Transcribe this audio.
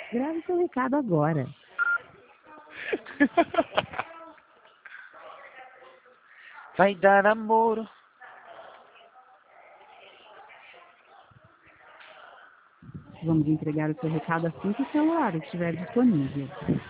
Grave seu recado agora. Vai dar namoro. Vamos entregar o seu recado assim que o celular estiver disponível.